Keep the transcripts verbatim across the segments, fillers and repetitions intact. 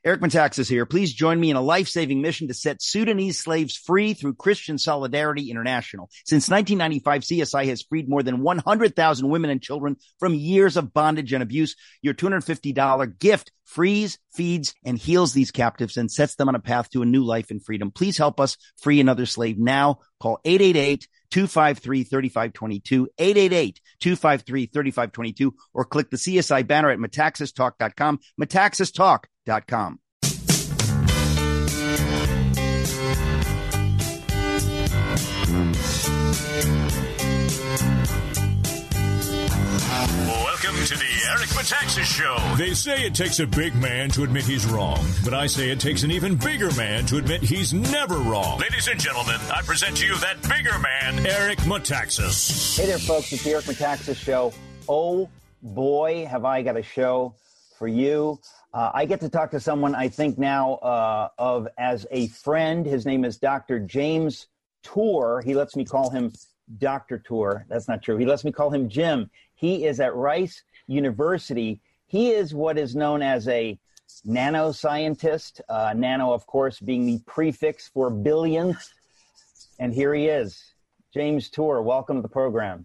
Eric Metaxas here. Please join me in a life-saving mission to set Sudanese slaves free through Christian Solidarity International. Since nineteen ninety-five, C S I has freed more than one hundred thousand women and children from years of bondage and abuse. Your two hundred fifty dollars gift frees, feeds, and heals these captives and sets them on a path to a new life in freedom. Please help us free another slave now. Call eight eight eight, two five three, three five two two, eight eight eight, two five three, three five two two, or click the C S I banner at metaxas talk dot com, metaxas talk dot com. Welcome to the Eric Metaxas Show. They say it takes a big man to admit he's wrong, but I say it takes an even bigger man to admit he's never wrong. Ladies and gentlemen, I present to you that bigger man, Eric Metaxas. Hey there, folks. It's the Eric Metaxas Show. Oh, boy, have I got a show for you. Uh, I get to talk to someone I think now uh, of as a friend. His name is Doctor James Tour. He lets me call him Doctor Tour. That's not true. He lets me call him Jim. He is at Rice University. He is what is known as a nanoscientist. Uh, nano, of course, being the prefix for billionth. And here he is. James Tour, welcome to the program.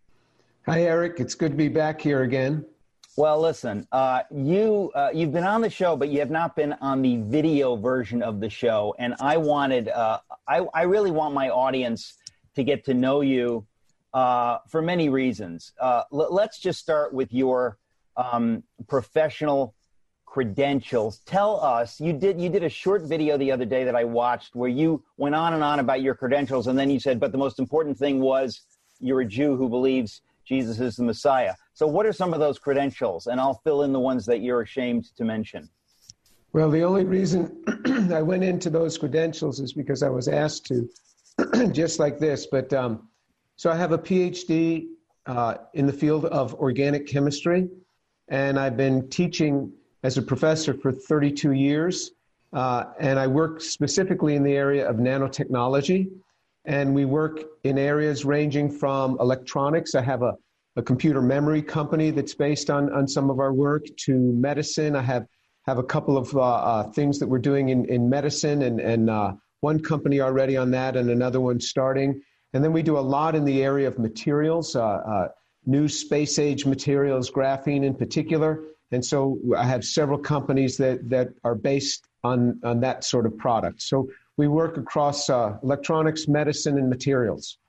Hi, Eric. It's good to be back here again. Well, listen, uh, you, uh, you've been on the show, but you have not been on the video version of the show. And I wanted, uh, I, I really want my audience to get to know you uh, for many reasons. Uh, l- let's just start with your um, professional credentials. Tell us, you did you did a short video the other day that I watched where you went on and on about your credentials, and then you said, but the most important thing was you're a Jew who believes Jesus is the Messiah. So what are some of those credentials? And I'll fill in the ones that you're ashamed to mention. Well, the only reason I went into those credentials is because I was asked to, just like this. But um, so I have a P H D uh, in the field of organic chemistry, and I've been teaching as a professor for thirty-two years. Uh, and I work specifically in the area of nanotechnology. And we work in areas ranging from electronics. I have a, a computer memory company that's based on, on some of our work, to medicine. I have, have a couple of uh, uh, things that we're doing in, in medicine, and, and uh, one company already on that and another one starting. And then we do a lot in the area of materials, uh, uh, new space age materials, graphene in particular. And so I have several companies that, that are based on, on that sort of product. So we work across uh, electronics, medicine, and materials.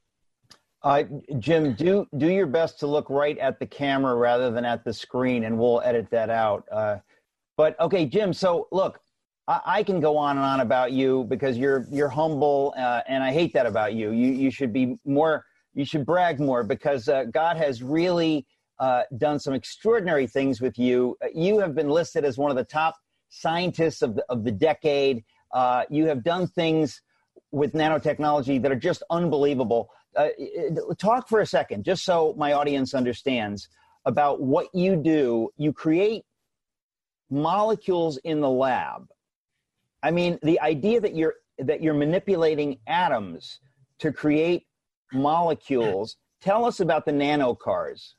Uh, Jim, do do your best to look right at the camera rather than at the screen, and we'll edit that out. Uh, but okay, Jim. So look, I, I can go on and on about you because you're you're humble, uh, and I hate that about you. You you should be more. You should brag more because uh, God has really uh, done some extraordinary things with you. You have been listed as one of the top scientists of the, of the decade. Uh, you have done things with nanotechnology that are just unbelievable. Uh, talk for a second, just so my audience understands about what you do. You create molecules in the lab. I mean, the idea that you're that you're manipulating atoms to create molecules. Tell us about the nano cars.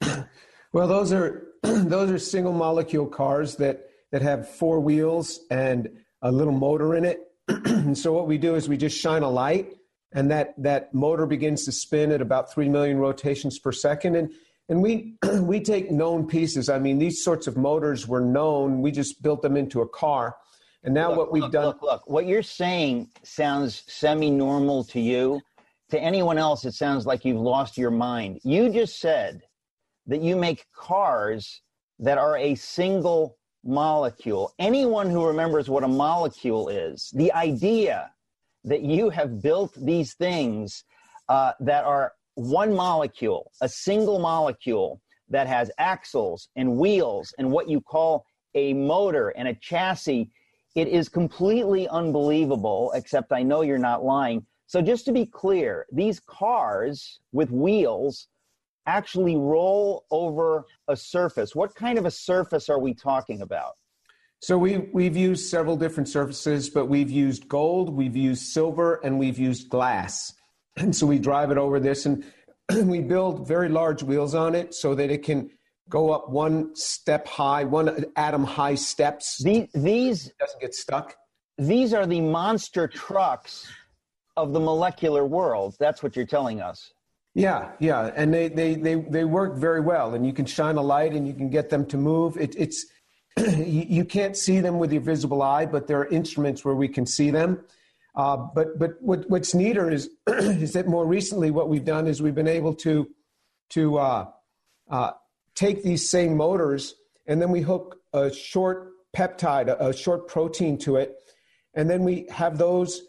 Well, those are those are single molecule cars that that have four wheels and a little motor in it. And so what we do is we just shine a light, and that, that motor begins to spin at about three million rotations per second. And, and we, we take known pieces. I mean, these sorts of motors were known. We just built them into a car. And now look, what we've look, done... Look, look, what you're saying sounds semi-normal to you. To anyone else, it sounds like you've lost your mind. You just said that you make cars that are a single molecule. Anyone who remembers what a molecule is, the idea that you have built these things uh, that are one molecule, a single molecule that has axles and wheels and what you call a motor and a chassis, it is completely unbelievable, except I know you're not lying. So just to be clear, these cars with wheels actually roll over a surface. What kind of a surface are we talking about? So we, we've used several different surfaces, but we've used gold, we've used silver, and we've used glass. And so we drive it over this, and we build very large wheels on it so that it can go up one step high, one atom high steps. These, these it doesn't get stuck. These are the monster trucks of the molecular world. That's what you're telling us. Yeah, yeah, and they they they they work very well, and you can shine a light and you can get them to move. It, it's you, you can't see them with your visible eye, but there are instruments where we can see them. Uh, but but what, what's neater is is that more recently what we've done is we've been able to to uh, uh, take these same motors and then we hook a short peptide, a, a short protein to it, and then we have those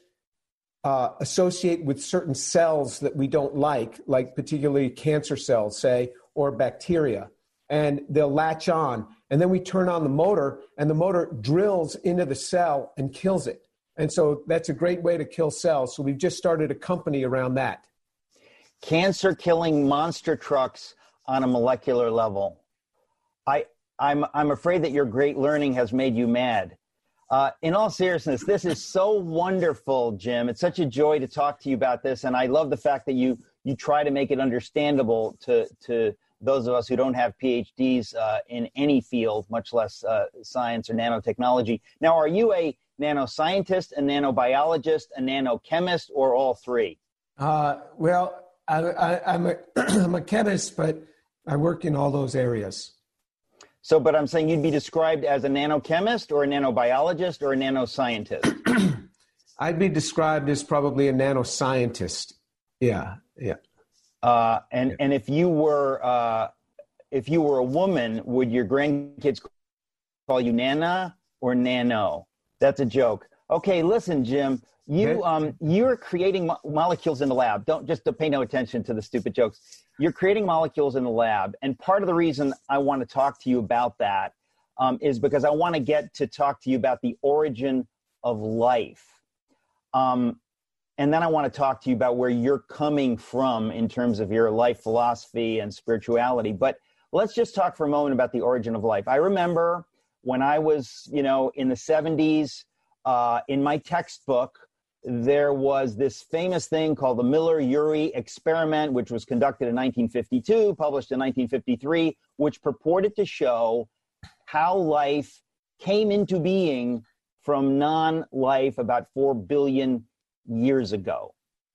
uh, associate with certain cells that we don't like, like particularly cancer cells, say, or bacteria, and they'll latch on. And then we turn on the motor, and the motor drills into the cell and kills it. And so that's a great way to kill cells. So we've just started a company around that. Cancer-killing monster trucks on a molecular level. I, I'm, I'm afraid that your great learning has made you mad. Uh, in all seriousness, this is so wonderful, Jim. It's such a joy to talk to you about this, and I love the fact that you you try to make it understandable to to those of us who don't have P H Ds uh, in any field, much less uh, science or nanotechnology. Now, are you a nanoscientist, a nanobiologist, a nanochemist, or all three? Uh, well, I, I, I'm, a, I'm a chemist, but I work in all those areas. So, but I'm saying you'd be described as a nanochemist or a nanobiologist or a nanoscientist. I'd be described as probably a nanoscientist. Yeah, yeah. Uh, and, yeah. and if you were uh, if you were a woman, would your grandkids call you Nana or Nano? That's a joke. Okay, listen, Jim. You um you're creating mo- molecules in the lab. Don't just to pay no attention to the stupid jokes. You're creating molecules in the lab, and part of the reason I want to talk to you about that um, is because I want to get to talk to you about the origin of life, um, and then I want to talk to you about where you're coming from in terms of your life philosophy and spirituality. But let's just talk for a moment about the origin of life. I remember when I was, you know, in the seventies, uh, in my textbook, there was this famous thing called the Miller-Urey experiment, which was conducted in nineteen fifty-two, published in nineteen fifty-three, which purported to show how life came into being from non-life about four billion years ago.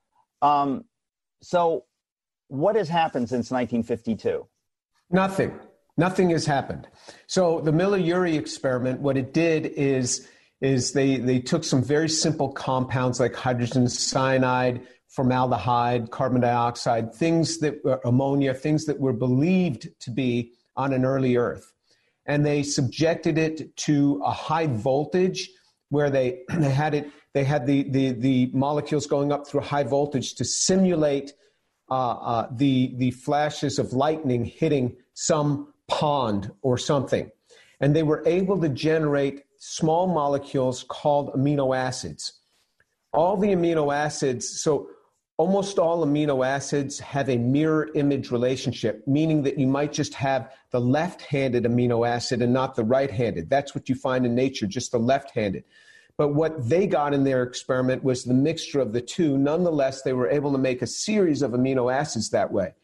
Um, so what has happened since nineteen fifty-two? Nothing. Nothing has happened. So the Miller-Urey experiment, what it did is is they, they took some very simple compounds like hydrogen cyanide, formaldehyde, carbon dioxide, things that were ammonia, things that were believed to be on an early Earth. And they subjected it to a high voltage where they, they had it, they had the, the, the molecules going up through high voltage to simulate uh, uh, the, the flashes of lightning hitting some pond or something. And they were able to generate small molecules called amino acids. All the amino acids, so almost all amino acids have a mirror image relationship, meaning that you might just have the left-handed amino acid and not the right-handed. That's what you find in nature, just the left-handed. But what they got in their experiment was the mixture of the two. Nonetheless, they were able to make a series of amino acids that way.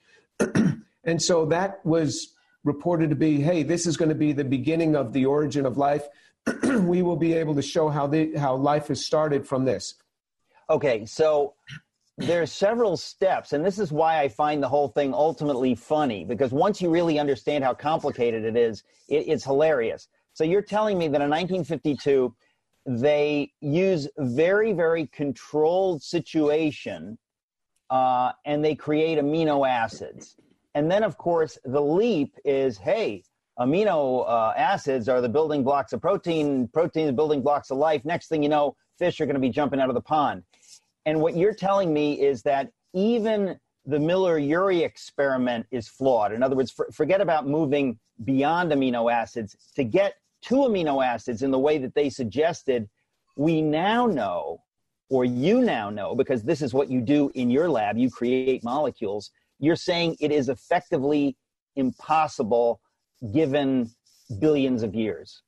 And so that was reported to be, hey, this is going to be the beginning of the origin of life. We will be able to show how the how life has started from this. Okay, so there are several steps, and this is why I find the whole thing ultimately funny, because once you really understand how complicated it is, it, it's hilarious. So you're telling me that in nineteen fifty-two, they use very, very controlled situation, uh, and they create amino acids. And then, of course, the leap is, hey, amino uh, acids are the building blocks of protein, protein the building blocks of life. Next thing you know, fish are going to be jumping out of the pond. And what you're telling me is that even the Miller-Urey experiment is flawed. In other words, for, forget about moving beyond amino acids. To get to amino acids in the way that they suggested, we now know, or you now know, because this is what you do in your lab, you create molecules, you're saying it is effectively impossible given billions of years.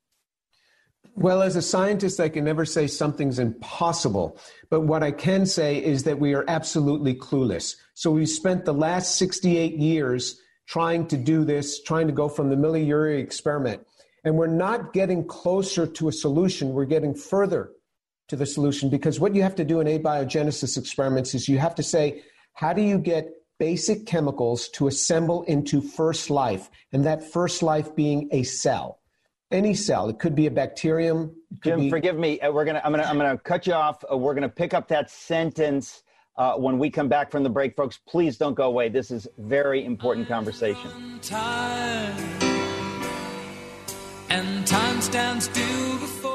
Well, as a scientist, I can never say something's impossible. But what I can say is that we are absolutely clueless. So we spent the last sixty-eight years trying to do this, trying to go from the Miller-Urey experiment. And we're not getting closer to a solution. We're getting further to the solution, because what you have to do in abiogenesis experiments is you have to say, how do you get basic chemicals to assemble into first life? And that first life being a cell. Any cell. It could be a bacterium. Jim, be... forgive me. Uh, we're gonna. I'm gonna. I'm gonna cut you off. Uh, we're gonna pick up that sentence uh, when we come back from the break, folks. Please don't go away. This is very important conversation. Time, and time stands still before.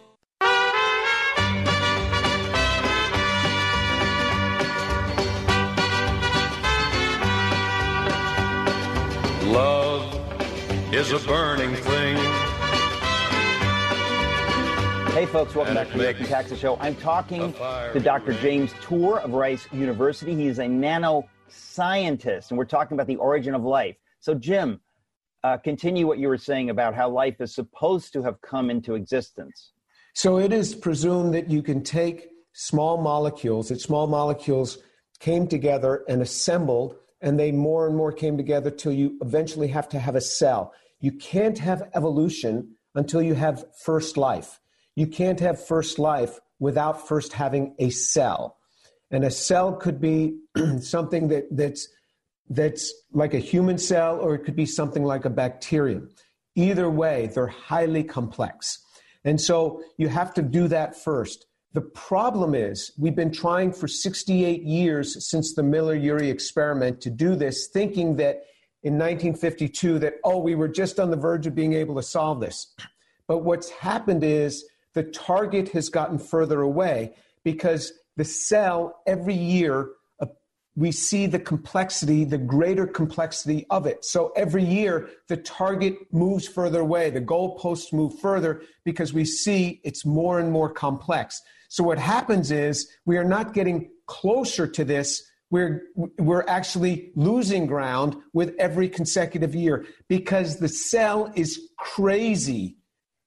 Love is a burning thing. Hey, folks, welcome back to the Eric Metaxas Show. I'm talking to Doctor James Tour of Rice University. He is a nanoscientist, and we're talking about the origin of life. So, Jim, uh, continue what you were saying about how life is supposed to have come into existence. So it is presumed that you can take small molecules, that small molecules came together and assembled, and they more and more came together till you eventually have to have a cell. You can't have evolution until you have first life. You can't have first life without first having a cell. And a cell could be something that, that's, that's like a human cell, or it could be something like a bacterium. Either way, they're highly complex. And so you have to do that first. The problem is we've been trying for sixty-eight years since the Miller-Urey experiment to do this, thinking that in nineteen fifty-two that, oh, we were just on the verge of being able to solve this. But what's happened is the target has gotten further away, because the cell, every year, uh, we see the complexity, the greater complexity of it. So every year, the target moves further away. The goalposts move further because we see it's more and more complex. So what happens is we are not getting closer to this. We're, we're actually losing ground with every consecutive year, because the cell is crazy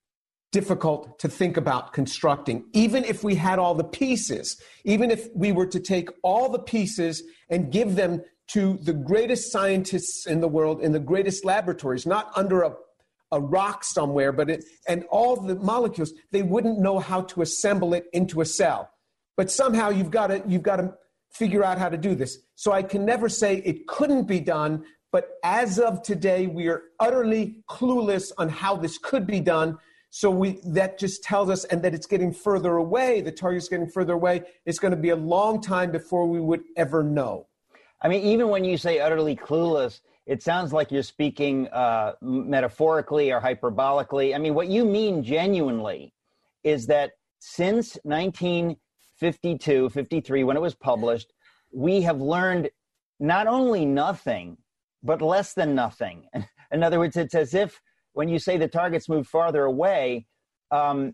difficult to think about constructing. Even if we had all the pieces, even if we were to take all the pieces and give them to the greatest scientists in the world, in the greatest laboratories, not under a, a rock somewhere, but it, and all the molecules, they wouldn't know how to assemble it into a cell. But somehow you've got to, you've got to figure out how to do this. So I can never say it couldn't be done, but as of today, we are utterly clueless on how this could be done. So we that just tells us, and that it's getting further away, the target's getting further away. It's going to be a long time before we would ever know. I mean, even when you say utterly clueless, it sounds like you're speaking uh, metaphorically or hyperbolically. I mean, what you mean genuinely is that since nineteen fifty-two, fifty-three, when it was published, we have learned not only nothing, but less than nothing. In other words, it's as if when you say the targets move farther away, um,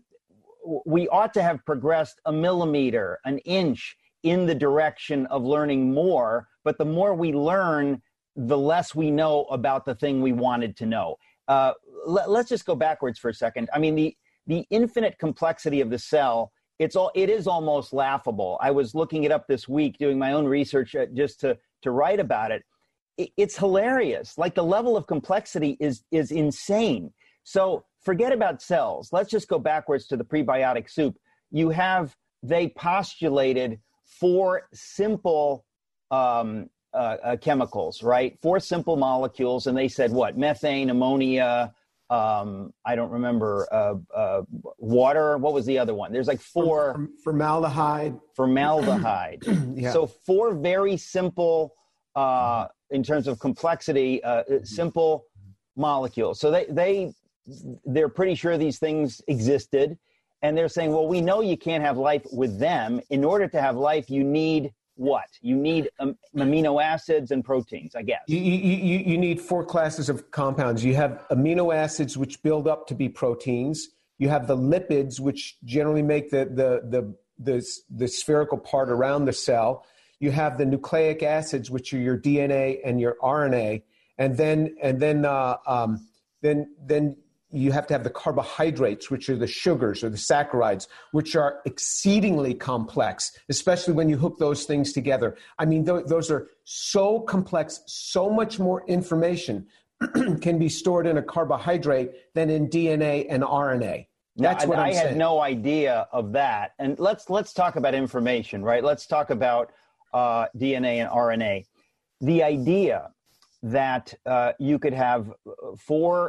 we ought to have progressed a millimeter, an inch in the direction of learning more. But the more we learn, the less we know about the thing we wanted to know. Uh, let, let's just go backwards for a second. I mean, the the infinite complexity of the cell, it's all it is almost laughable. I was looking it up this week, doing my own research uh, just to to write about it. It's hilarious. Like, the level of complexity is is insane. So forget about cells. Let's just go backwards to the prebiotic soup. You have, they postulated four simple um, uh, uh, chemicals, right? Four simple molecules. And they said what? Methane, ammonia, um, I don't remember, uh, uh, water. What was the other one? There's like four. Formaldehyde. Formaldehyde. Yeah. So four very simple, uh, in terms of complexity, uh, simple molecules. So they, they, they're pretty sure these things existed. And they're saying, well, we know you can't have life with them. In order to have life, you need what? You need um, amino acids and proteins, I guess. You, you, you need four classes of compounds. You have amino acids, which build up to be proteins. You have the lipids, which generally make the, the, the, the, the spherical part around the cell. You have the nucleic acids, which are your D N A and your R N A, and then and then uh, um, then then you have to have the carbohydrates, which are the sugars or the saccharides, which are exceedingly complex, especially when you hook those things together. I mean, th- those are so complex, so much more information can be stored in a carbohydrate than in D N A and R N A. That's now, what I'm I saying. had no idea of that. And let's let's talk about information, right? Let's talk about uh, D N A and R N A. The idea that uh, you could have four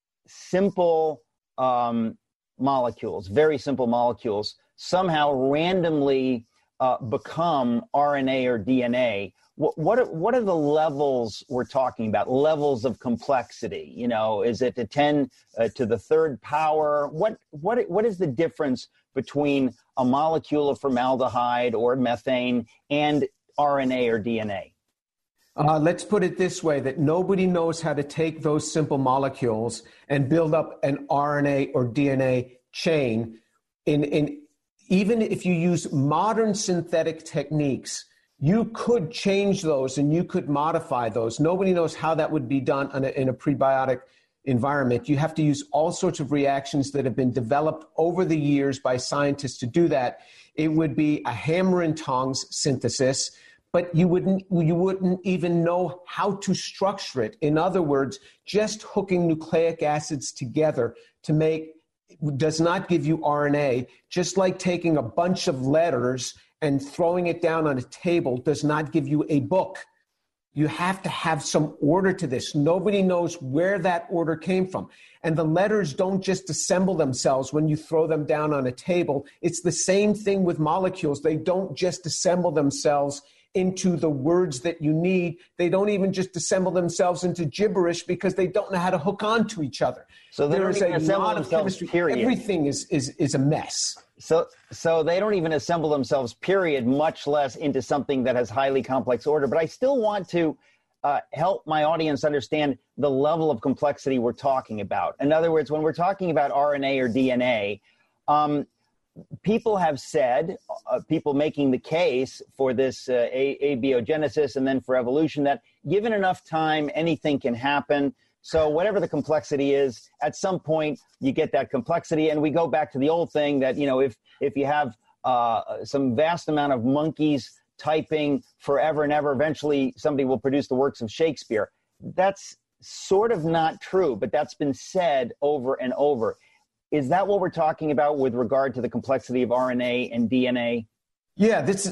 simple um, molecules, very simple molecules, somehow randomly uh, become R N A or D N A. What, what, are, what are the levels we're talking about? Levels of complexity? You know, is it a ten uh, to the third power? What, what, what is the difference between a molecule of formaldehyde or methane and R N A or D N A? Uh, let's put it this way, that nobody knows how to take those simple molecules and build up an R N A or D N A chain. In, in, even if you use modern synthetic techniques, you could change those and you could modify those. Nobody knows how that would be done in a, in a prebiotic environment. You have to use all sorts of reactions that have been developed over the years by scientists to do that. It would be a hammer and tongs synthesis, but you wouldn't, you wouldn't even know how to structure it. In other words, just hooking nucleic acids together to make does not give you R N A, just like taking a bunch of letters and throwing it down on a table does not give you a book. You have to have some order to this. Nobody knows where that order came from. And the letters don't just assemble themselves when you throw them down on a table. It's the same thing with molecules. They don't just assemble themselves into the words that you need. They don't even just assemble themselves into gibberish because they don't know how to hook on to each other. So there is a lot of chemistry. Period. Everything is, is, is a mess. So, so they don't even assemble themselves, period, much less into something that has highly complex order. But I still want to uh, help my audience understand the level of complexity we're talking about. In other words, when we're talking about R N A or D N A, um, people have said, uh, people making the case for this uh, abiogenesis and then for evolution, that given enough time, anything can happen. So whatever the complexity is, at some point you get that complexity. And we go back to the old thing that, you know, if, if you have uh, some vast amount of monkeys typing forever and ever, eventually somebody will produce the works of Shakespeare. That's sort of not true, but that's been said over and over. Is that what we're talking about with regard to the complexity of R N A and D N A? Yeah, this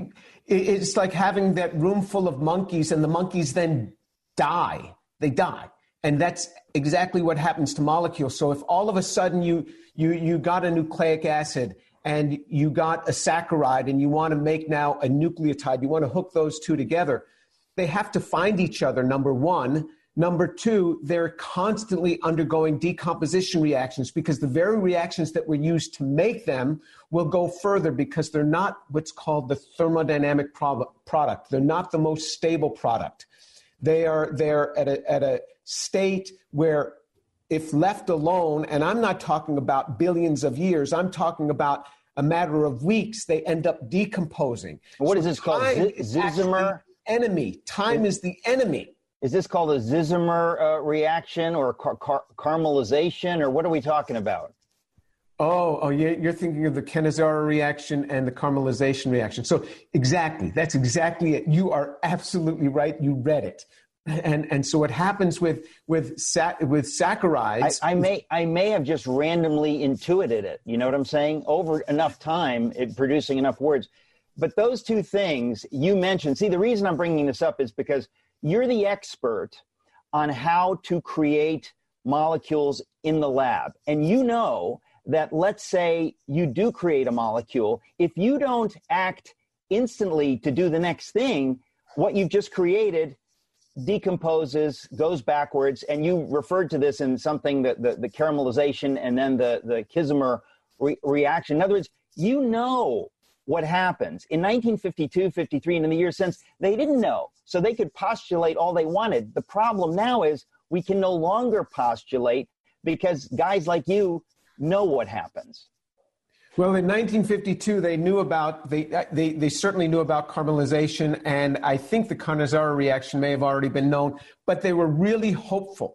it's like having that room full of monkeys and the monkeys then die. They die. And that's exactly what happens to molecules. So if all of a sudden you you you got a nucleic acid and you got a saccharide and you want to make now a nucleotide, you want to hook those two together, they have to find each other, number one. Number two, they're constantly undergoing decomposition reactions because the very reactions that were used to make them will go further because they're not what's called the thermodynamic product. They're not the most stable product. They are they're at a, at a state where if left alone, and I'm not talking about billions of years, I'm talking about a matter of weeks, they end up decomposing. What so is this called? Z- Zisimer? Enemy. Time is the enemy. Is this called a Zisimer uh, reaction or car- car- caramelization, or what are we talking about? Oh, oh, you're thinking of the Cannizzaro reaction and the caramelization reaction. So exactly, that's exactly it. You are absolutely right. You read it. And and so what happens with with sa- with saccharides? I, I may I may have just randomly intuited it. You know what I'm saying? Over enough time, it, producing enough words. But those two things you mentioned. See, the reason I'm bringing this up is because you're the expert on how to create molecules in the lab, and you know that, let's say you do create a molecule, if you don't act instantly to do the next thing, what you've just created decomposes, goes backwards, and you referred to this in something that the, the caramelization and then the, the Zisimer re- reaction. In other words, you know what happens. In nineteen fifty-two, fifty-three, and in the years since, they didn't know. So they could postulate all they wanted. The problem now is we can no longer postulate because guys like you know what happens. Well, in nineteen fifty-two, they knew about, they, they, they certainly knew about caramelization, and I think the Cannizzaro reaction may have already been known, but they were really hopeful.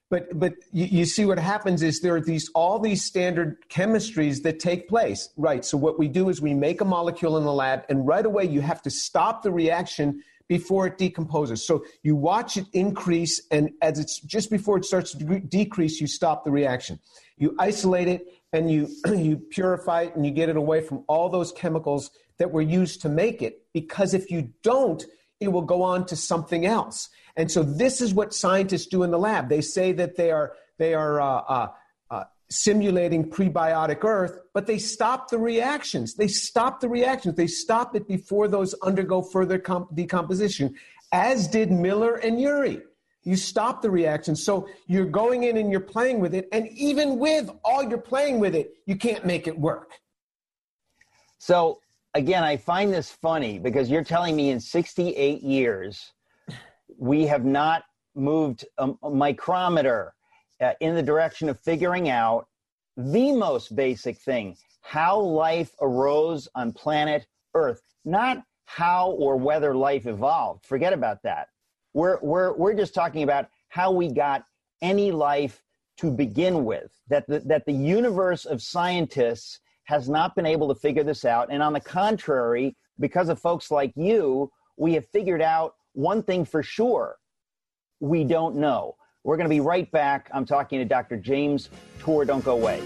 But but you, you see what happens is there are these all these standard chemistries that take place, right? So what we do is we make a molecule in the lab, and right away you have to stop the reaction before it decomposes. So you watch it increase, and as it's just before it starts to de- decrease, you stop the reaction. You isolate it, and you you purify it, and you get it away from all those chemicals that were used to make it. Because if you don't, it will go on to something else. And so this is what scientists do in the lab. They say that they are they are uh, uh, uh, simulating prebiotic Earth, but they stop the reactions. They stop the reactions. They stop it before those undergo further comp- decomposition, as did Miller and Urey. You stop the reaction. So you're going in and you're playing with it, and even with all you're playing with it, you can't make it work. So again, I find this funny because you're telling me in sixty-eight years, we have not moved a, a micrometer uh, in the direction of figuring out the most basic thing, how life arose on planet Earth, not how or whether life evolved. Forget about that. We're, we're, we're just talking about how we got any life to begin with, that the, that the universe of scientists has not been able to figure this out. And on the contrary, because of folks like you, we have figured out one thing for sure: we don't know. We're going to be right back. I'm talking to Doctor James Tour. Don't go away.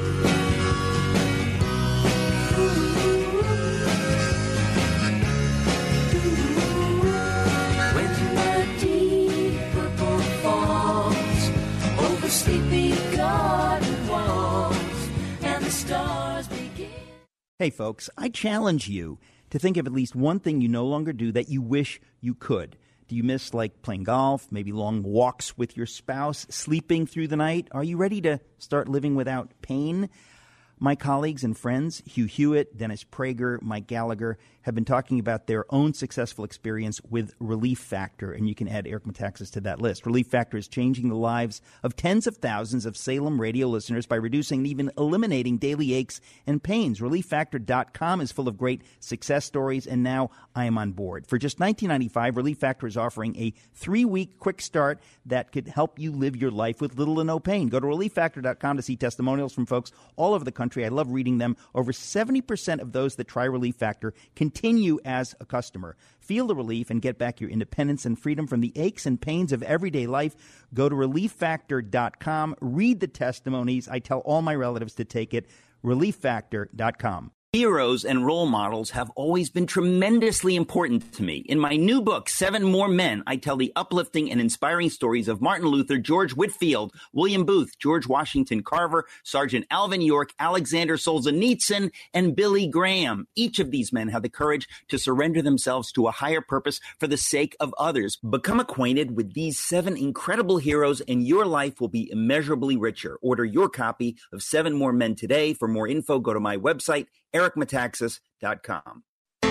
When the deep purple falls over sleepy garden walls and the stars begin. Hey, folks, I challenge you to think of at least one thing you no longer do that you wish you could. Do you miss, like, playing golf, maybe long walks with your spouse, sleeping through the night? Are you ready to start living without pain? My colleagues and friends, Hugh Hewitt, Dennis Prager, Mike Gallagher, have been talking about their own successful experience with Relief Factor, and you can add Eric Metaxas to that list. Relief Factor is changing the lives of tens of thousands of Salem radio listeners by reducing and even eliminating daily aches and pains. relief factor dot com is full of great success stories, and now I am on board. For just nineteen ninety-five dollars, Relief Factor is offering a three-week quick start that could help you live your life with little to no pain. Go to relief factor dot com to see testimonials from folks all over the country. I love reading them. Over seventy percent of those that try Relief Factor continue as a customer. Feel the relief and get back your independence and freedom from the aches and pains of everyday life. Go to relief factor dot com. Read the testimonies. I tell all my relatives to take it. relief factor dot com. Heroes and role models have always been tremendously important to me. In my new book, Seven More Men, I tell the uplifting and inspiring stories of Martin Luther, George Whitefield, William Booth, George Washington Carver, Sergeant Alvin York, Alexander Solzhenitsyn, and Billy Graham. Each of these men had the courage to surrender themselves to a higher purpose for the sake of others. Become acquainted with these seven incredible heroes, and your life will be immeasurably richer. Order your copy of Seven More Men today. For more info, go to my website, eric metaxas dot com.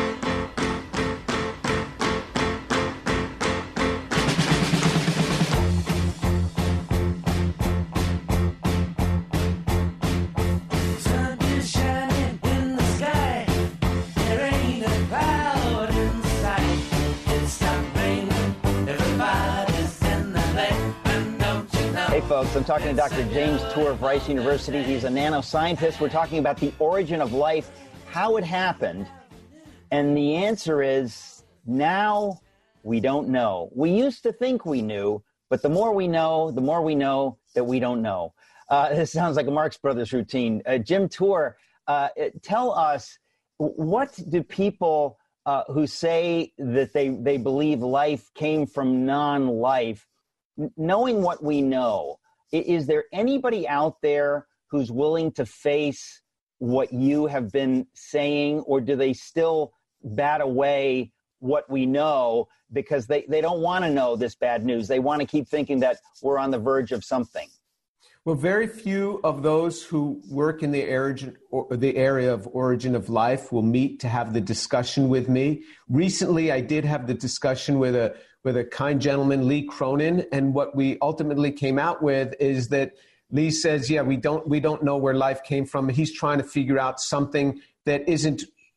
Sun is shining in the sky. There ain't a cloud in sight. It's stopped raining. Everybody's in the lake. And don't you know? Hey, folks, I'm talking to Doctor James Tour of Rice University. He's a nanoscientist. We're talking about the origin of life, how it happened, and the answer is now we don't know. We used to think we knew, but the more we know, the more we know that we don't know. Uh, this sounds like a Marx Brothers routine. Uh, Jim Tour, uh, tell us, what do people uh, who say that they, they believe life came from non-life, knowing what we know, is there anybody out there who's willing to face what you have been saying, or do they still bat away what we know because they, they don't want to know this bad news? They want to keep thinking that we're on the verge of something. Well, very few of those who work in the area, or the area of origin of life will meet to have the discussion with me. Recently, I did have the discussion with a with a kind gentleman, Lee Cronin, and what we ultimately came out with is that Lee says, yeah, we don't we don't know where life came from. He's trying to figure out something that isn't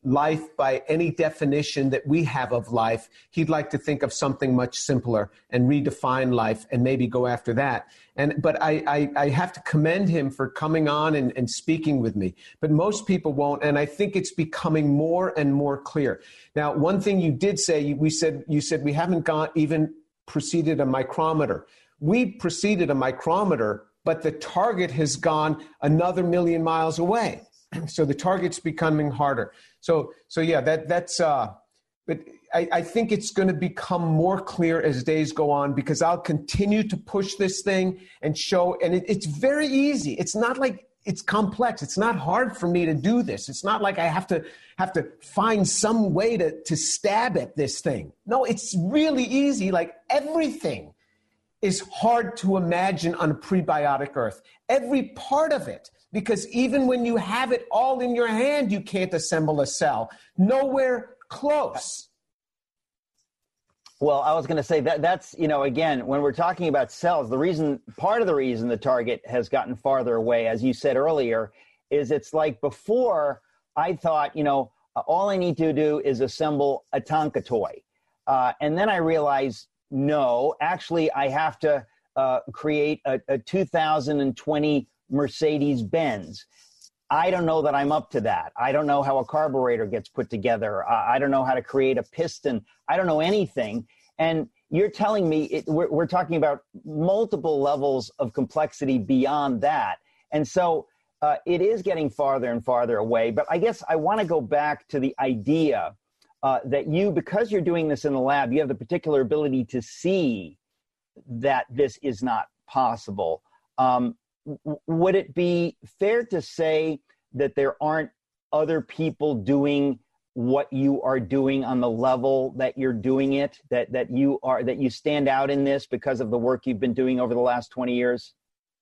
life by any definition that we have of life. He'd like to think of something much simpler and redefine life and maybe go after that. And but I, I, I have to commend him for coming on and, and speaking with me. But most people won't, and I think it's becoming more and more clear. Now, one thing you did say, we said you said we haven't gone even preceded a micrometer. We preceded a micrometer, but the target has gone another million miles away. So the target's becoming harder. So, so yeah, that that's. Uh, but I, I think it's going to become more clear as days go on, because I'll continue to push this thing and show. And it, it's very easy. It's not like it's complex. It's not hard for me to do this. It's not like I have to have to find some way to to stab at this thing. No, it's really easy. Like everything is hard to imagine on a prebiotic earth. Every part of it. Because even when you have it all in your hand, you can't assemble a cell. Nowhere close. Well, I was going to say that that's, you know, again, when we're talking about cells, the reason, part of the reason the target has gotten farther away, as you said earlier, is it's like before I thought, you know, all I need to do is assemble a Tonka toy. Uh, and then I realized, no, actually, I have to uh, create a, a two thousand twenty Mercedes-Benz. I don't know that I'm up to that. I don't know how a carburetor gets put together. Uh, I don't know how to create a piston. I don't know anything. And you're telling me it, we're, we're talking about multiple levels of complexity beyond that. And so uh, it is getting farther and farther away. But I guess I want to go back to the idea uh, that you, because you're doing this in the lab, you have the particular ability to see that this is not possible. Um, Would it be fair to say that there aren't other people doing what you are doing on the level that you're doing it, that, that you are, that you stand out in this because of the work you've been doing over the last twenty years?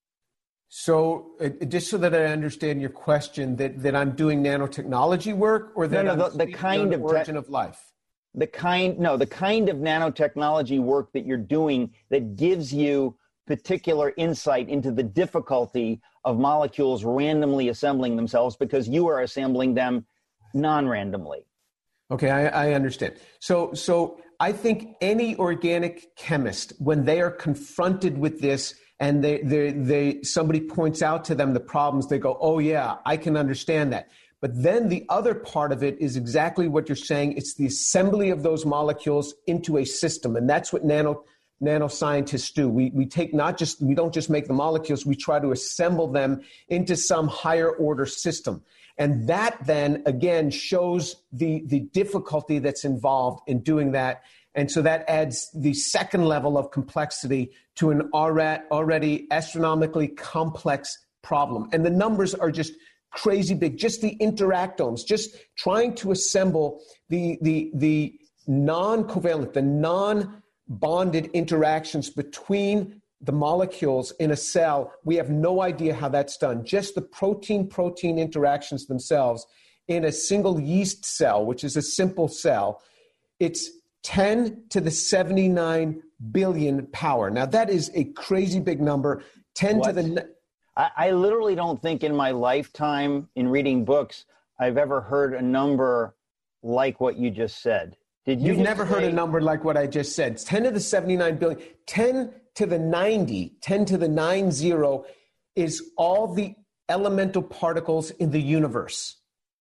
So uh, just so that I understand your question, that, that I'm doing nanotechnology work, or that no, no, I'm the, the kind of origin of life? The kind, no, the kind of nanotechnology work that you're doing that gives you particular insight into the difficulty of molecules randomly assembling themselves, because you are assembling them non-randomly. Okay, I, I understand. So, so I think any organic chemist, when they are confronted with this and they, they, they, somebody points out to them the problems, they go, oh yeah, I can understand that. But then the other part of it is exactly what you're saying. It's the assembly of those molecules into a system. And that's what nano nanoscientists do. We, we take not just, we don't just make the molecules, we try to assemble them into some higher order system. And that then, again, shows the, the difficulty that's involved in doing that. And so that adds the second level of complexity to an already astronomically complex problem. And the numbers are just crazy big. Just the interactomes, just trying to assemble the, the, the non-covalent, the non- bonded interactions between the molecules in a cell. We have no idea how that's done. Just the protein-protein interactions themselves in a single yeast cell, which is a simple cell, it's ten to the seventy-nine billion power. Now, that is a crazy big number. ten what? to the... I, I literally don't think in my lifetime in reading books I've ever heard a number like what you just said. Did you You've never say, heard a number like what I just said. It's ten to the seventy-nine billion. ten to the ninety, ten to the nine zero is all the elemental particles in the universe.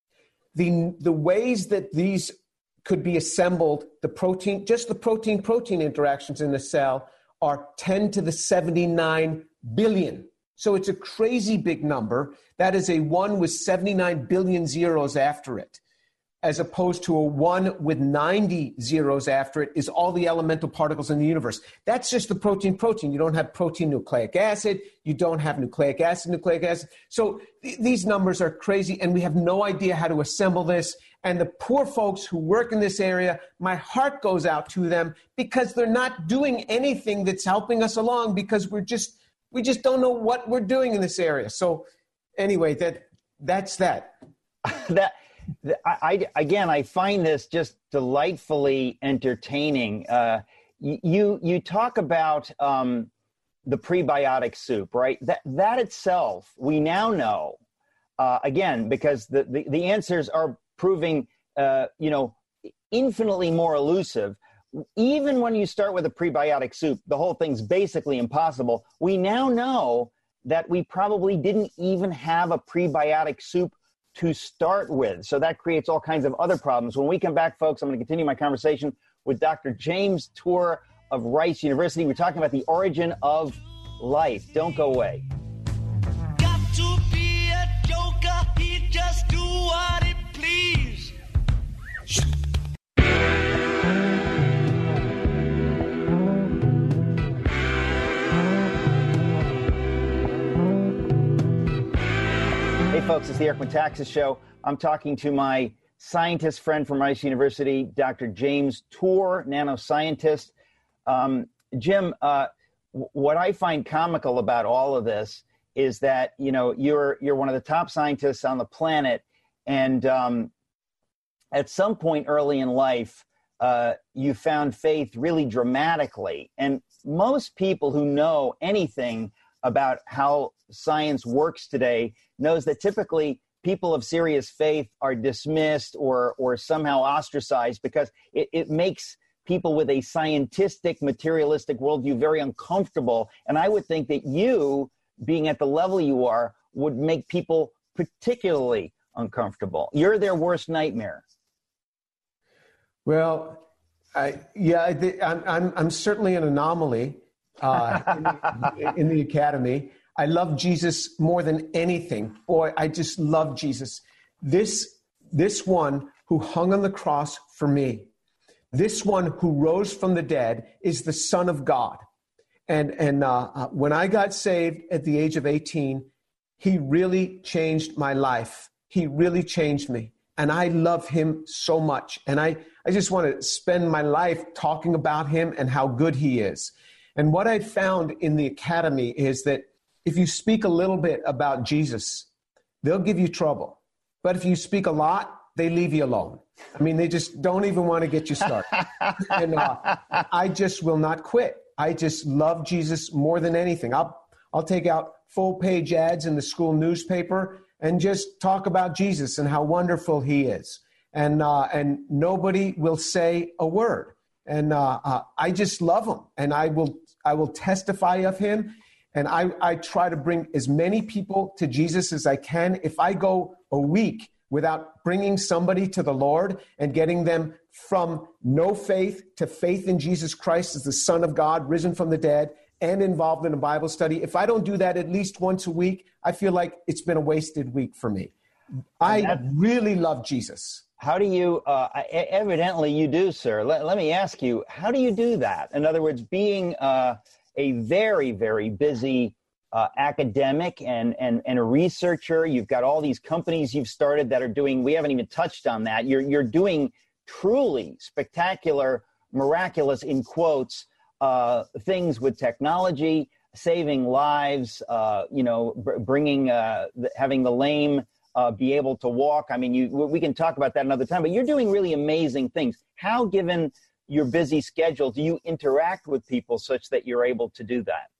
The, the ways that these could be assembled, the protein, just the protein-protein interactions in the cell are ten to the seventy-nine billion. So it's a crazy big number. That is a one with seventy-nine billion zeros after it, as opposed to a one with ninety zeros after it is all the elemental particles in the universe. That's just the protein-protein. You don't have protein nucleic acid. You don't have nucleic acid, nucleic acid. So th- these numbers are crazy, and we have no idea how to assemble this. And the poor folks who work in this area, my heart goes out to them, because they're not doing anything that's helping us along, because we're just, we just don't know what we're doing in this area. So anyway, that that's that. that I, I, again, I find this just delightfully entertaining. Uh, you you talk about um, the prebiotic soup, right? That that itself, we now know, uh, again, because the, the, the answers are proving uh, you know, infinitely more elusive. Even when you start with a prebiotic soup, the whole thing's basically impossible. We now know that we probably didn't even have a prebiotic soup to start with. So that creates all kinds of other problems. When we come back, folks, I'm going to continue my conversation with Doctor James Tour of Rice University. We're talking about the origin of life. Don't go away. Got to be a joker, he just do what he please. Hey folks, it's the Eric Metaxas Show. I'm talking to my scientist friend from Rice University, Doctor James Tour, nanoscientist. Um, Jim, uh, w- what I find comical about all of this is that, you know, you're you're one of the top scientists on the planet, and um, at some point early in life, uh, you found faith really dramatically. And most people who know anything about how science works today knows that typically people of serious faith are dismissed or or somehow ostracized because it, it makes people with a scientific, materialistic worldview very uncomfortable. And I would think that you, being at the level you are, would make people particularly uncomfortable. You're their worst nightmare. Well, I, yeah, I, I'm, I'm, I'm certainly an anomaly uh, in, the, in the academy. I love Jesus more than anything. Boy, I just love Jesus. This, this one who hung on the cross for me, this one who rose from the dead is the Son of God. And, and uh, uh, when I got saved at the age of eighteen, he really changed my life. He really changed me. And I love him so much. And I, I just want to spend my life talking about him and how good he is. And what I found in the academy is that if you speak a little bit about Jesus, they'll give you trouble. But if you speak a lot, they leave you alone. I mean, they just don't even want to get you started. And uh, I just will not quit. I just love Jesus more than anything. I'll, I'll take out full page ads in the school newspaper and just talk about Jesus and how wonderful he is. And, uh, and nobody will say a word. And uh, uh, I just love him. And I will, I will testify of him. And I, I try to bring as many people to Jesus as I can. If I go a week without bringing somebody to the Lord and getting them from no faith to faith in Jesus Christ as the Son of God, risen from the dead, and involved in a Bible study, if I don't do that at least once a week, I feel like it's been a wasted week for me. I really love Jesus. How do you, uh, evidently you do, sir. Let, let me ask you, how do you do that? In other words, being uh, a very, very busy uh, academic and, and, and a researcher, you've got all these companies you've started that are doing, we haven't even touched on that. You're, you're doing truly spectacular, miraculous, in quotes, uh, things with technology, saving lives, uh, you know, br- bringing, uh, the, having the lame uh, be able to walk. I mean, you, we can talk about that another time, but you're doing really amazing things. How, given your busy schedule, do you interact with people such that you're able to do that?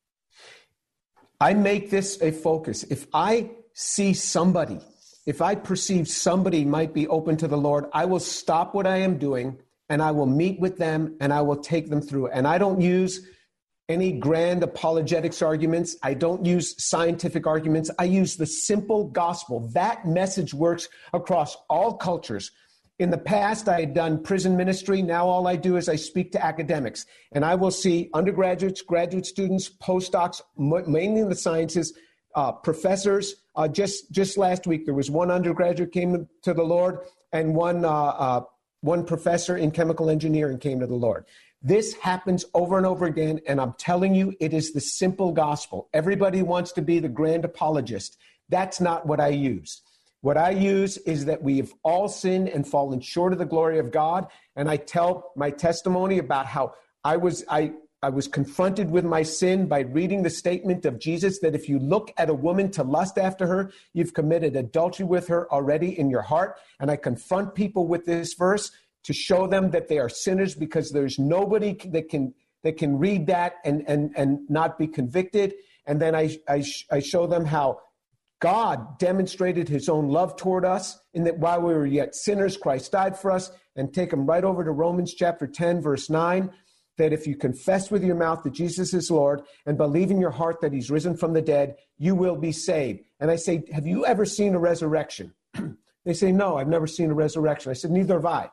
I make this a focus. If I see somebody, if I perceive somebody might be open to the Lord, I will stop what I am doing and I will meet with them and I will take them through. And I don't use any grand apologetics arguments. I don't use scientific arguments. I use the simple gospel. That message works across all cultures. In the past, I had done prison ministry. Now all I do is I speak to academics. And I will see undergraduates, graduate students, postdocs, mainly in the sciences, uh, professors. Uh, just, just last week, there was one undergraduate came to the Lord and one, uh, uh, one professor in chemical engineering came to the Lord. This happens over and over again, and I'm telling you, it is the simple gospel. Everybody wants to be the grand apologist. That's not what I use. What I use is that we have all sinned and fallen short of the glory of God, and I tell my testimony about how I was I, I was confronted with my sin by reading the statement of Jesus that if you look at a woman to lust after her, you've committed adultery with her already in your heart, and I confront people with this verse to show them that they are sinners because there's nobody that can that can read that and and and not be convicted. And then I I, I show them how God demonstrated his own love toward us in that while we were yet sinners, Christ died for us. And take them right over to Romans chapter ten, verse nine, that if you confess with your mouth that Jesus is Lord and believe in your heart that he's risen from the dead, you will be saved. And I say, have you ever seen a resurrection? They say, no, I've never seen a resurrection. I said, neither have I.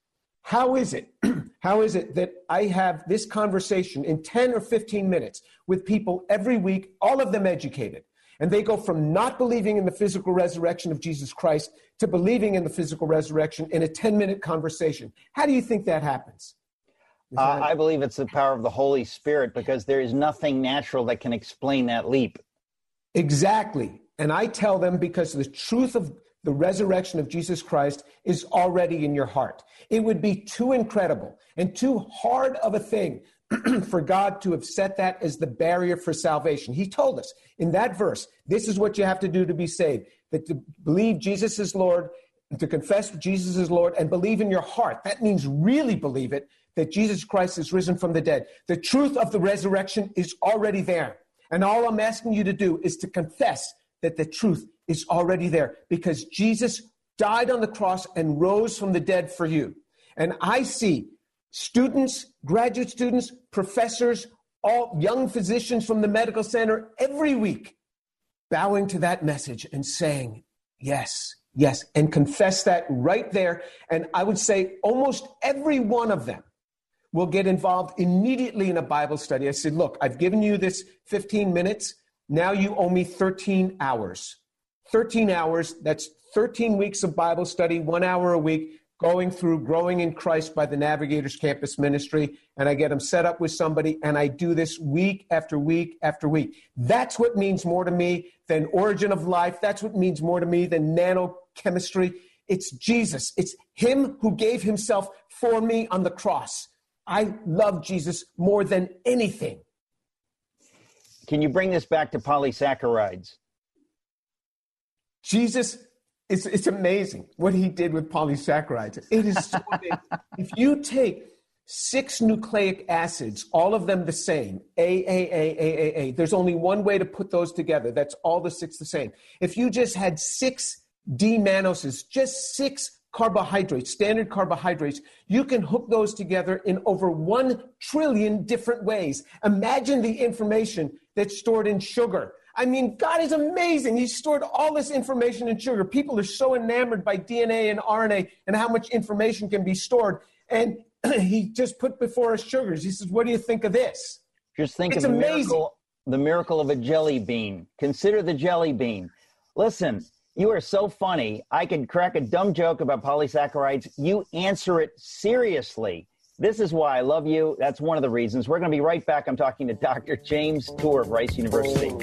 How is it? How is it that I have this conversation in ten or fifteen minutes with people every week, all of them educated, and they go from not believing in the physical resurrection of Jesus Christ to believing in the physical resurrection in a ten-minute conversation? How do you think that happens? Uh, I believe it's the power of the Holy Spirit, because there is nothing natural that can explain that leap. Exactly. And I tell them because the truth of the resurrection of Jesus Christ is already in your heart. It would be too incredible and too hard of a thing for God to have set that as the barrier for salvation. He told us in that verse, this is what you have to do to be saved, that to believe Jesus is Lord, to confess Jesus is Lord, and believe in your heart. That means really believe it, that Jesus Christ is risen from the dead. The truth of the resurrection is already there. And all I'm asking you to do is to confess that the truth is already there, because Jesus died on the cross and rose from the dead for you. And I see students, graduate students, professors, all young physicians from the medical center every week bowing to that message and saying, yes, yes, and confess that right there. And I would say almost every one of them will get involved immediately in a Bible study. I said, look, I've given you this fifteen minutes. Now you owe me thirteen hours. thirteen hours, that's thirteen weeks of Bible study, one hour a week, going through Growing in Christ by the Navigators Campus Ministry, and I get them set up with somebody, and I do this week after week after week. That's what means more to me than Origin of Life. That's what means more to me than nanochemistry. It's Jesus. It's him who gave himself for me on the cross. I love Jesus more than anything. Can you bring this back to polysaccharides? Jesus, it's, it's amazing what he did with polysaccharides. It is so amazing. If you take six nucleic acids, all of them the same, A, A, A, A, A, A, there's only one way to put those together. That's all the six the same. If you just had six D-mannoses, just six carbohydrates, standard carbohydrates, you can hook those together in over one trillion different ways. Imagine the information that's stored in sugar. I mean, God is amazing. He stored all this information in sugar. People are so enamored by D N A and R N A and how much information can be stored. And he just put before us sugars. He says, what do you think of this? Just think It's of the amazing. miracle, the miracle of a jelly bean. Consider the jelly bean. Listen, you are so funny. I could crack a dumb joke about polysaccharides. You answer it seriously. This is why I love you. That's one of the reasons. We're going to be right back. I'm talking to Doctor James Tour of Rice University.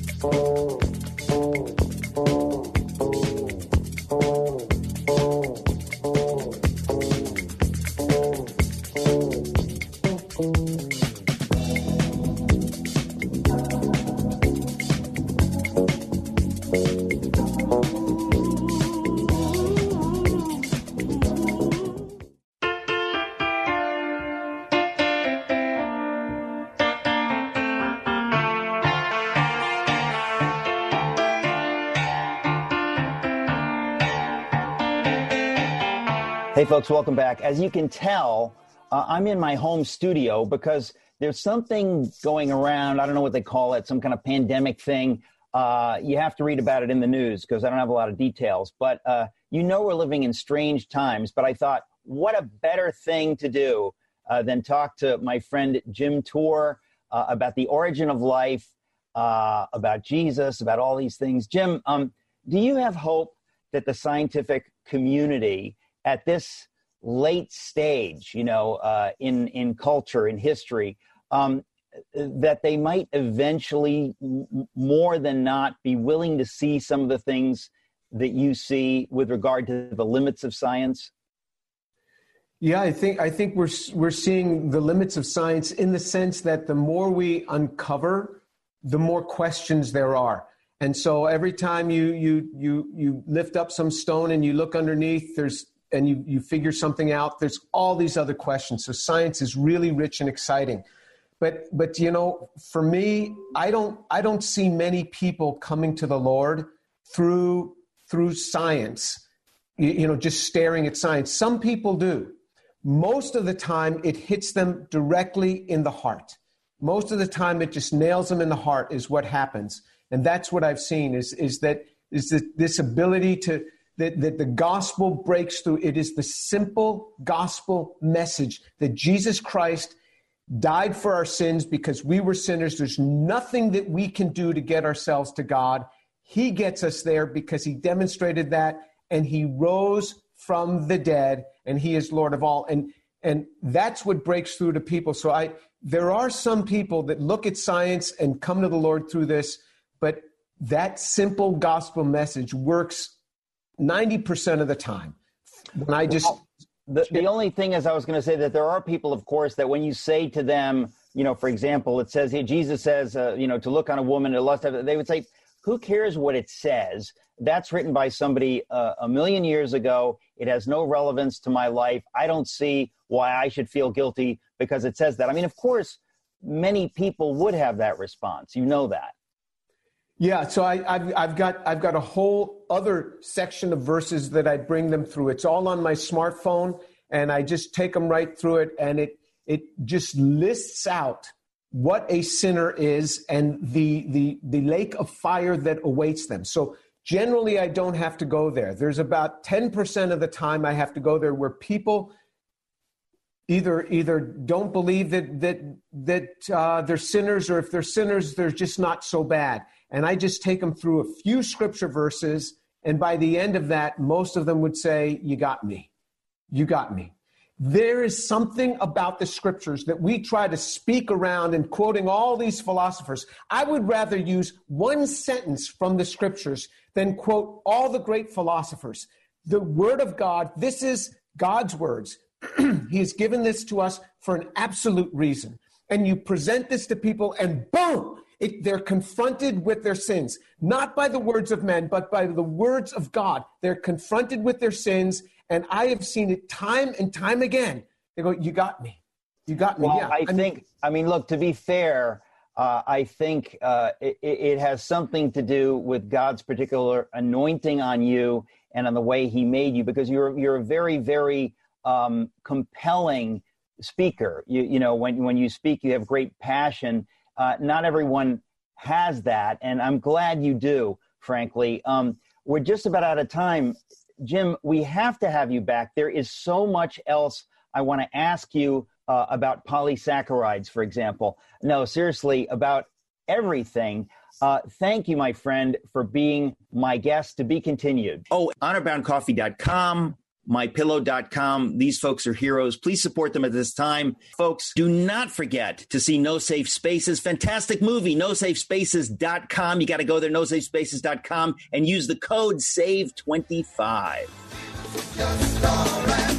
Hey, folks, welcome back. As you can tell, uh, I'm in my home studio because there's something going around. I don't know what they call it, some kind of pandemic thing. Uh, you have to read about it in the news because I don't have a lot of details. But uh, you know we're living in strange times. But I thought, what a better thing to do uh, than talk to my friend Jim Tour uh, about the origin of life, uh, about Jesus, about all these things. Jim, um, do you have hope that the scientific community at this late stage, you know, uh, in, in culture, in history, um, that they might eventually m- more than not be willing to see some of the things that you see with regard to the limits of science? Yeah, I think I think we're we're seeing the limits of science in the sense that the more we uncover, the more questions there are. And so every time you you you you lift up some stone and you look underneath, there's and you, you figure something out, there's all these other questions. So science is really rich and exciting. But, but you know, for me, I don't, I don't see many people coming to the Lord through through science, you, you know, just staring at science. Some people do. Most of the time, it hits them directly in the heart. Most of the time, it just nails them in the heart is what happens. And that's what I've seen is, is that is that this ability to, that, that the gospel breaks through. It is the simple gospel message that Jesus Christ died for our sins because we were sinners. There's nothing that we can do to get ourselves to God. He gets us there because he demonstrated that, and he rose from the dead, and he is Lord of all. And and that's what breaks through to people. So I there are some people that look at science and come to the Lord through this, but that simple gospel message works ninety percent of the time. When I just well, the, the only thing is, I was going to say that there are people, of course, that when you say to them, you know, for example, it says here, Jesus says, uh, you know, to look on a woman to lust after, they would say, who cares what it says? That's written by somebody uh, a million years ago. It has no relevance to my life. I don't see why I should feel guilty because it says that. I mean, of course, many people would have that response. You know that. Yeah, so I, I've, I've got I've got a whole other section of verses that I bring them through. It's all on my smartphone, and I just take them right through it, and it it just lists out what a sinner is and the the the lake of fire that awaits them. So generally, I don't have to go there. There's about ten percent of the time I have to go there where people either either don't believe that that that uh, they're sinners, or if they're sinners, they're just not so bad. And I just take them through a few scripture verses, and by the end of that, most of them would say, "You got me. You got me." There is something about the scriptures that we try to speak around and quoting all these philosophers. I would rather use one sentence from the scriptures than quote all the great philosophers. The word of God, this is God's words. He has given this to us for an absolute reason. And you present this to people and boom, it, they're confronted with their sins. Not by the words of men, but by the words of God. They're confronted with their sins. And I have seen it time and time again. They go, "You got me. You got me." Well, yeah. I, I think, mean, I mean, look, to be fair, uh, I think uh, it, it has something to do with God's particular anointing on you and on the way he made you, because you're you're a very, very um, compelling speaker. You, you know, when, when you speak, you have great passion. Uh, not everyone has that, and I'm glad you do, frankly. Um, we're just about out of time. Jim, we have to have you back. There is so much else I want to ask you uh, about polysaccharides, for example. No, seriously, about everything. Uh, thank you, my friend, for being my guest. To be continued. Oh, honor bound coffee dot com, my pillow dot com. These folks are heroes. Please support them at this time. Folks, do not forget to see No Safe Spaces. Fantastic movie, no safe spaces dot com. You got to go there, no safe spaces dot com, and use the code S A V E twenty-five.